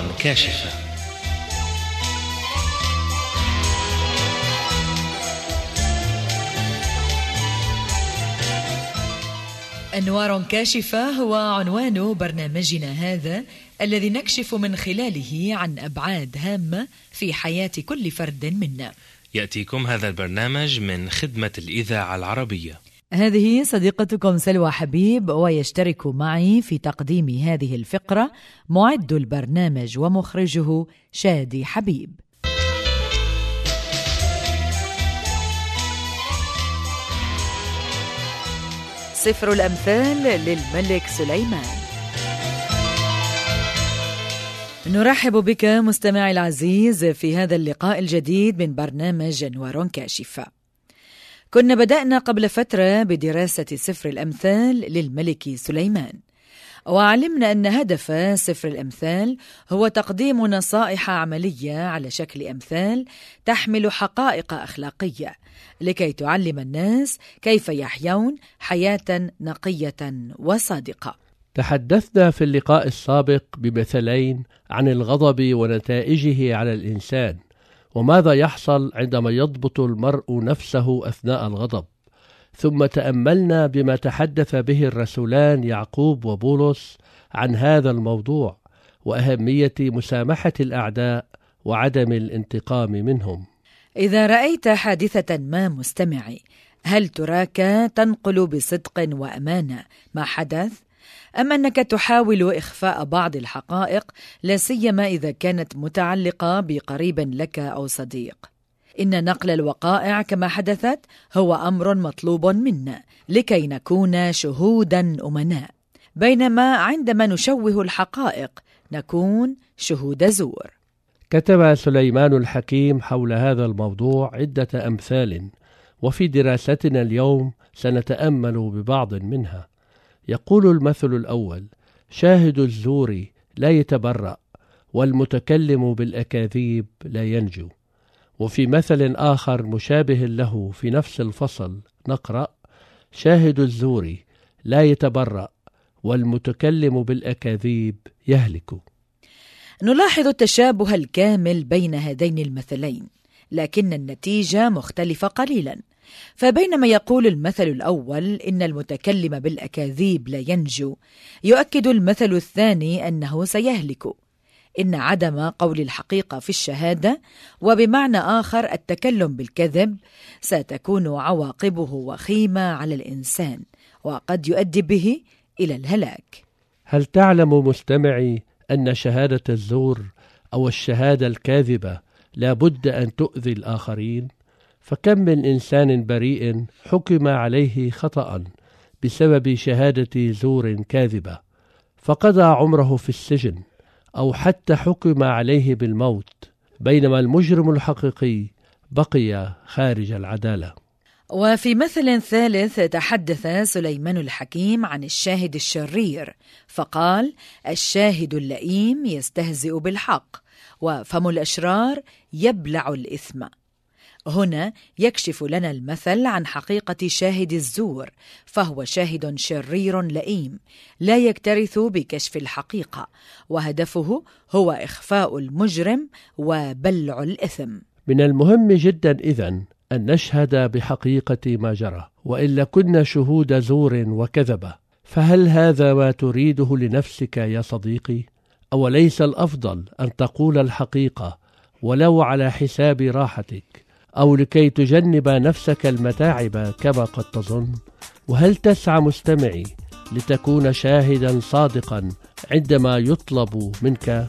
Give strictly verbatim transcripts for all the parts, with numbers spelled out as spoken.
كاشفة. أنوار كاشفة هو عنوان برنامجنا هذا، الذي نكشف من خلاله عن أبعاد هامة في حياة كل فرد منا. يأتيكم هذا البرنامج من خدمة الإذاعة العربية. هذه صديقتكم سلوى حبيب، ويشترك معي في تقديم هذه الفقرة معد البرنامج ومخرجه شادي حبيب. سفر الأمثال للملك سليمان. نرحب بك مستمعي العزيز في هذا اللقاء الجديد من برنامج أنوار كاشفة. كنا بدأنا قبل فترة بدراسة سفر الأمثال للملك سليمان، وعلمنا أن هدف سفر الأمثال هو تقديم نصائح عملية على شكل أمثال تحمل حقائق أخلاقية لكي تعلم الناس كيف يحيون حياة نقية وصادقة. تحدثنا في اللقاء السابق بمثلين عن الغضب ونتائجه على الإنسان، وماذا يحصل عندما يضبط المرء نفسه أثناء الغضب. ثم تأملنا بما تحدث به الرسولان يعقوب وبولس عن هذا الموضوع وأهمية مسامحة الأعداء وعدم الانتقام منهم. إذا رأيت حادثة ما مستمعي، هل تراك تنقل بصدق وأمانة ما حدث؟ أم أنك تحاول إخفاء بعض الحقائق، لا سيما إذا كانت متعلقة بقريب لك أو صديق؟ إن نقل الوقائع كما حدثت هو أمر مطلوب منا لكي نكون شهودا أمناء، بينما عندما نشوه الحقائق نكون شهود زور. كتب سليمان الحكيم حول هذا الموضوع عدة أمثال، وفي دراستنا اليوم سنتأمل ببعض منها. يقول المثل الأول: شاهد الزور لا يتبرأ، والمتكلم بالأكاذيب لا ينجو. وفي مثل آخر مشابه له في نفس الفصل نقرأ: شاهد الزور لا يتبرأ، والمتكلم بالأكاذيب يهلك. نلاحظ التشابه الكامل بين هذين المثلين، لكن النتيجة مختلفة قليلا. فبينما يقول المثل الأول إن المتكلم بالأكاذيب لا ينجو، يؤكد المثل الثاني أنه سيهلك. إن عدم قول الحقيقة في الشهادة، وبمعنى آخر التكلم بالكذب، ستكون عواقبه وخيمة على الإنسان، وقد يؤدي به إلى الهلاك. هل تعلم مستمعي أن شهادة الزور أو الشهادة الكاذبة لا بد أن تؤذي الآخرين؟ فكم من إنسان بريء حكم عليه خطأ بسبب شهادة زور كاذبة، فقضى عمره في السجن، أو حتى حكم عليه بالموت، بينما المجرم الحقيقي بقي خارج العدالة. وفي مثل ثالث تحدث سليمان الحكيم عن الشاهد الشرير، فقال: الشاهد اللئيم يستهزئ بالحق، وفم الأشرار يبلع الإثم. هنا يكشف لنا المثل عن حقيقة شاهد الزور، فهو شاهد شرير لئيم لا يكترث بكشف الحقيقة، وهدفه هو إخفاء المجرم وبلع الإثم. من المهم جدا إذن أن نشهد بحقيقة ما جرى، وإلا كنا شهود زور وكذبة. فهل هذا ما تريده لنفسك يا صديقي؟ أو ليس الأفضل أن تقول الحقيقة ولو على حساب راحتك، أو لكي تجنب نفسك المتاعب كما قد تظن؟ وهل تسعى مستمعي لتكون شاهدا صادقا عندما يطلب منك؟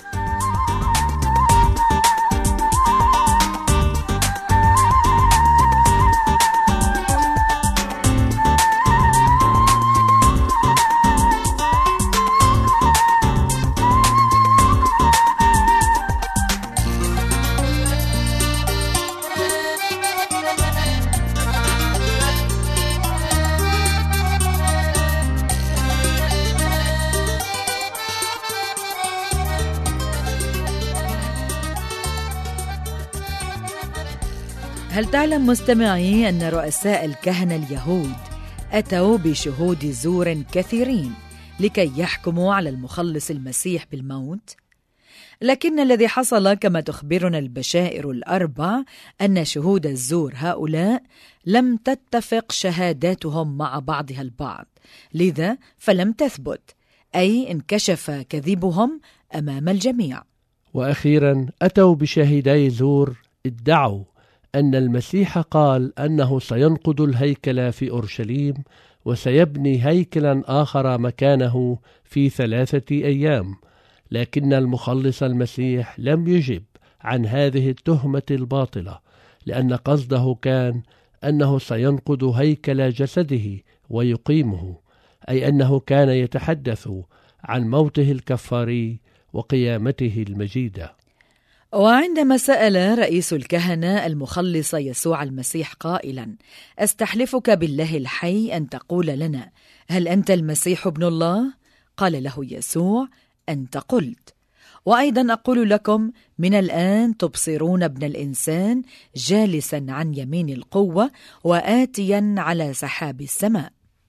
هل تعلم مستمعي أن رؤساء الكهنة اليهود أتوا بشهود زور كثيرين لكي يحكموا على المخلص المسيح بالموت؟ لكن الذي حصل كما تخبرنا البشائر الأربع أن شهود الزور هؤلاء لم تتفق شهاداتهم مع بعضها البعض، لذا فلم تثبت، أي انكشف كذبهم أمام الجميع. وأخيرا أتوا بشاهدي زور ادعوا أن المسيح قال أنه سينقض الهيكل في أورشليم وسيبني هيكلا آخر مكانه في ثلاثة أيام، لكن المخلص المسيح لم يجب عن هذه التهمة الباطلة، لأن قصده كان أنه سينقض هيكل جسده ويقيمه، أي أنه كان يتحدث عن موته الكفاري وقيامته المجيدة. وعندما سأل رئيس الكهنة المخلص يسوع المسيح قائلا: أستحلفك بالله الحي أن تقول لنا هل أنت المسيح ابن الله؟ قال له يسوع: أنت قلت. وأيضا أقول لكم من الآن تبصرون ابن الإنسان جالسا عن يمين القوة وآتيا على سحاب السماء.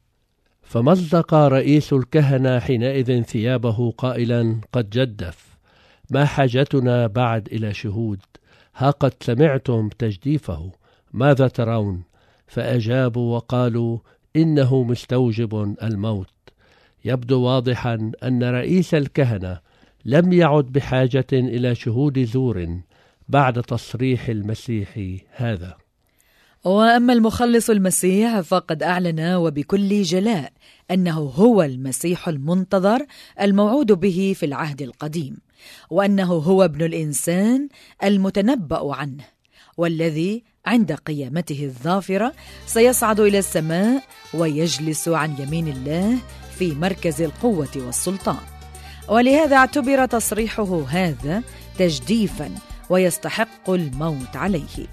فمزق رئيس الكهنة حينئذ ثيابه قائلا: قد جدف، ما حاجتنا بعد إلى شهود؟ ها قد سمعتم تجديفه، ماذا ترون؟ فأجابوا وقالوا: إنه مستوجب الموت. يبدو واضحا أن رئيس الكهنة لم يعد بحاجة إلى شهود زور بعد تصريح المسيح هذا. وأما المخلص المسيح فقد أعلن وبكل جلاء أنه هو المسيح المنتظر الموعود به في العهد القديم، وأنه هو ابن الإنسان المتنبأ عنه، والذي عند قيامته الظافرة سيصعد إلى السماء ويجلس عن يمين الله في مركز القوة والسلطان. ولهذا اعتبر تصريحه هذا تجديفا ويستحق الموت عليه.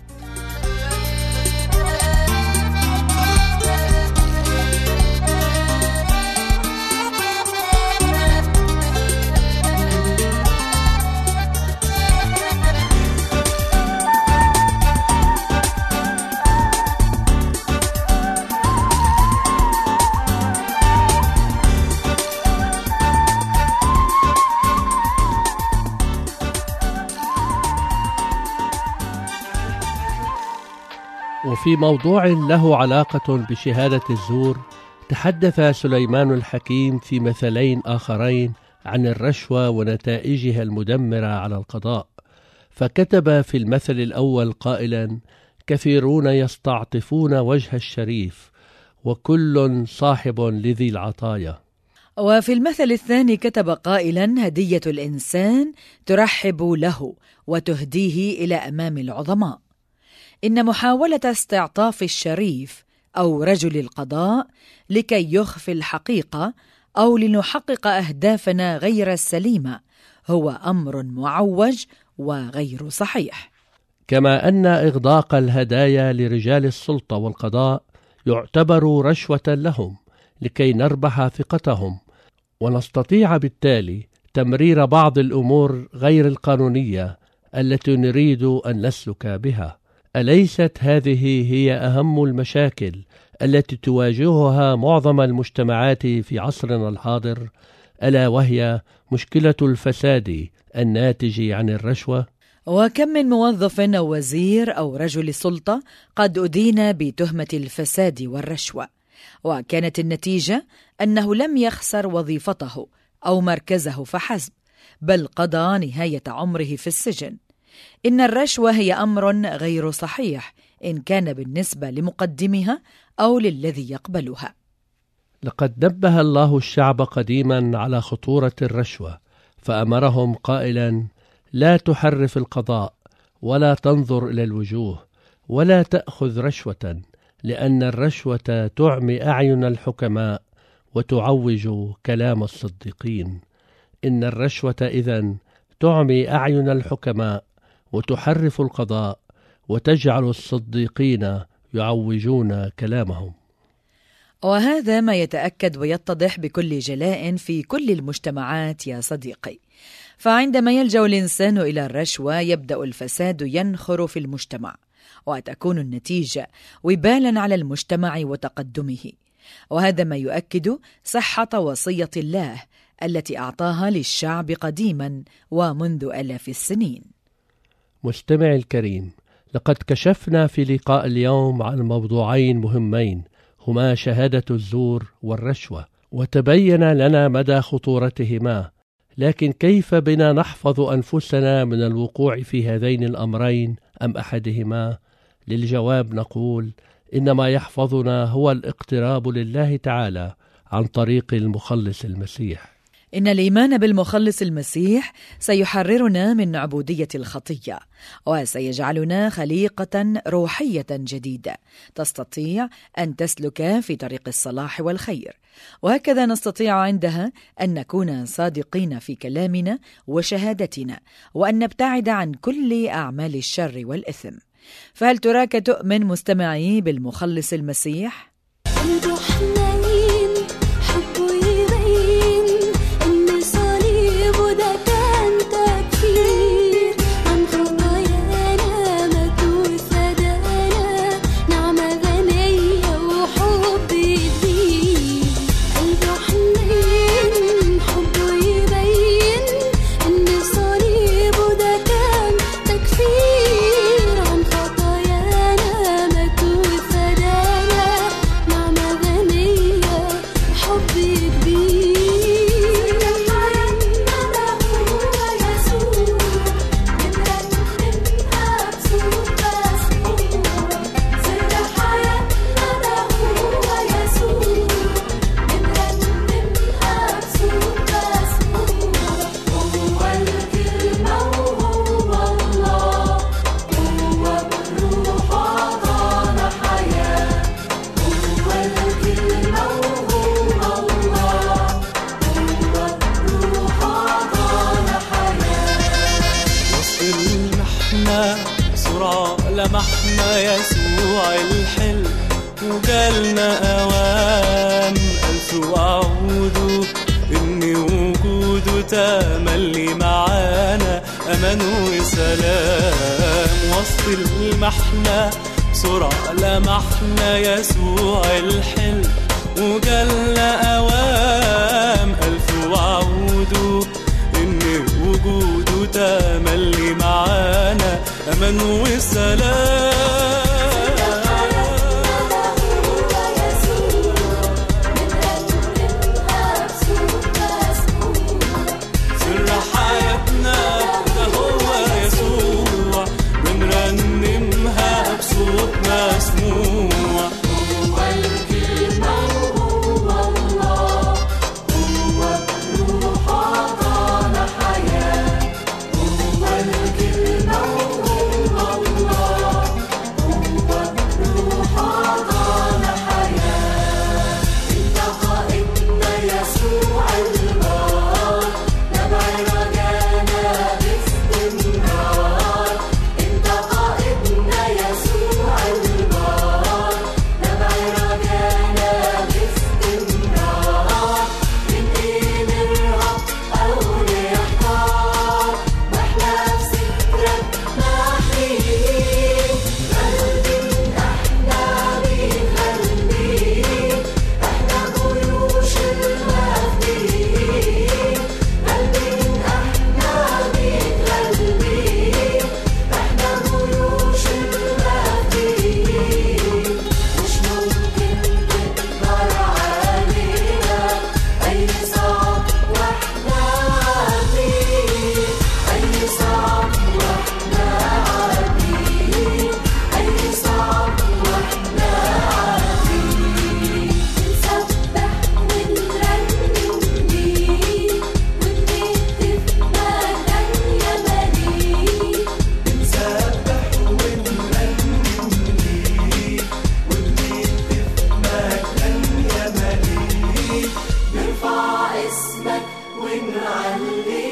وفي موضوع له علاقة بشهادة الزور، تحدث سليمان الحكيم في مثلين آخرين عن الرشوة ونتائجها المدمرة على القضاء، فكتب في المثل الأول قائلا: كثيرون يستعطفون وجه الشريف، وكل صاحب لذي العطايا. وفي المثل الثاني كتب قائلا: هدية الإنسان ترحب له وتهديه إلى أمام العظماء. إن محاولة استعطاف الشريف أو رجل القضاء لكي يخفي الحقيقة أو لنحقق أهدافنا غير السليمة هو أمر معوج وغير صحيح. كما أن إغداق الهدايا لرجال السلطة والقضاء يعتبر رشوة لهم لكي نربح ثقتهم، ونستطيع بالتالي تمرير بعض الأمور غير القانونية التي نريد أن نسلك بها. أليست هذه هي أهم المشاكل التي تواجهها معظم المجتمعات في عصرنا الحاضر، ألا وهي مشكلة الفساد الناتج عن الرشوة؟ وكم من موظف أو وزير أو رجل سلطة قد أدين بتهمة الفساد والرشوة، وكانت النتيجة أنه لم يخسر وظيفته أو مركزه فحسب، بل قضى نهاية عمره في السجن. إن الرشوة هي أمر غير صحيح إن كان بالنسبة لمقدمها أو للذي يقبلها. لقد نبه الله الشعب قديما على خطورة الرشوة، فأمرهم قائلا: لا تحرف القضاء، ولا تنظر إلى الوجوه، ولا تأخذ رشوة، لأن الرشوة تعمي أعين الحكماء وتعوج كلام الصديقين. إن الرشوة إذن تعمي أعين الحكماء وتحرف القضاء وتجعل الصديقين يعوجون كلامهم. وهذا ما يتأكد ويتضح بكل جلاء في كل المجتمعات يا صديقي. فعندما يلجأ الإنسان إلى الرشوة يبدأ الفساد ينخر في المجتمع، وتكون النتيجة وبالا على المجتمع وتقدمه. وهذا ما يؤكد صحة وصية الله التي أعطاها للشعب قديما ومنذ آلاف السنين. مستمع الكريم، لقد كشفنا في لقاء اليوم عن موضوعين مهمين هما شهادة الزور والرشوة، وتبين لنا مدى خطورتهما. لكن كيف بنا نحفظ أنفسنا من الوقوع في هذين الأمرين أم أحدهما؟ للجواب نقول: إنما يحفظنا هو الاقتراب لله تعالى عن طريق المخلص المسيح. إن الإيمان بالمخلص المسيح سيحررنا من عبودية الخطية، وسيجعلنا خليقة روحية جديدة تستطيع أن تسلك في طريق الصلاح والخير، وهكذا نستطيع عندها أن نكون صادقين في كلامنا وشهادتنا، وأن نبتعد عن كل أعمال الشر والإثم. فهل تراك تؤمن مستمعي بالمخلص المسيح؟ لمحنا يسوع الحلو وجالنا أوان ألف وعود إن وجوده تملي معانا أمان وسلام. وسط المحنة بسرعة لمحنا يسوع الحلو وجالنا أوام ألف وعود إن وجوده تملي معانا أمان وسلام. سر حياتنا ده هو يسوع، بنرنمها بصوت مسموع. هو الكلمة وهو الله، هو الروح أعطانا حياة. هو الكلمة وهو الله، هو الروح أعطانا حياة. انت قائدنا يسوع البار، نبع رجانا باستمرار. انت قائدنا يسوع البار، نبع رجانا باستمرار. من ايه نرهب او نحتار، واحنا في سترك محميين. قلبي احنا بنغني، احنا جيوش المهديين. قلبي احنا بنغني، احنا جيوش المهديين. مش ممكن تقدر علينا اي صعب واحنا عارفين، اي صعب واحنا عارفين، اي صعب واحنا عارفين. نسبح ونرنم ليه، ونهتف مجدا يا مليك. نسبح ونرنم ليه، ونهتف مجدا يا مليك. نرفع اسمك ونعلي